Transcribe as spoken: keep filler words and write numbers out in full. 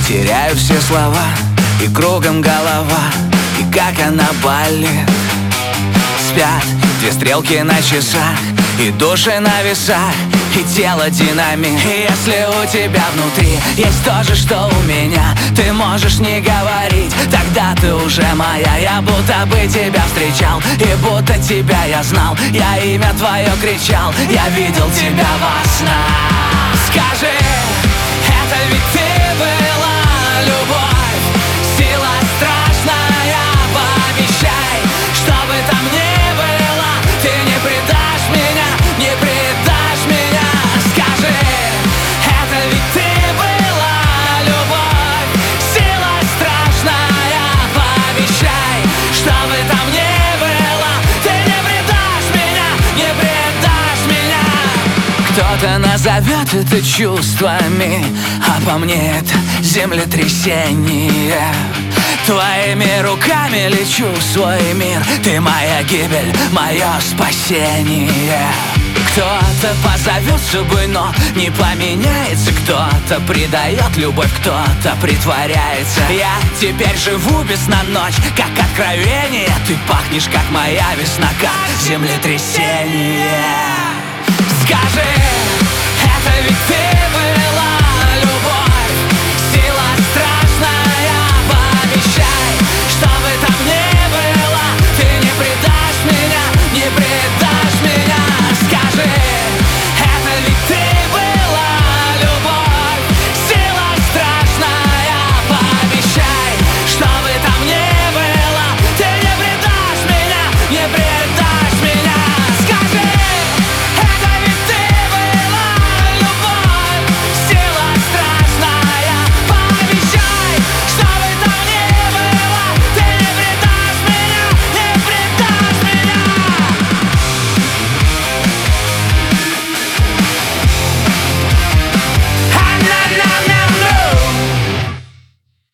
теряю все слова, и кругом голова, и как она болит. Спят две стрелки на часах, и души на весах, и тело динамит. И если у тебя внутри есть то же, что у меня, ты можешь не говорить, тогда ты уже моя. Я будто бы тебя встречал, и будто тебя я знал. Я имя твое кричал, я видел тебя во снах. Скажи, это ведь ты была любовь, сила страшная, пообещай, что бы там ни было, ты не предашь меня, не предашь меня. Скажи, это ведь ты была любовь, сила страшная, пообещай, что бы там ни было, ты не предашь меня, не предашь меня. Кто-то назовет это чувствами, а по мне это землетрясение. Твоими руками лечу в свой мир, ты моя гибель, мое спасение. Кто-то позовет судьбой, но не поменяется. Кто-то предает любовь, кто-то притворяется. Я теперь живу без на ночь, как откровение. Ты пахнешь, как моя весна, как землетрясение. Скажи, это ведь ты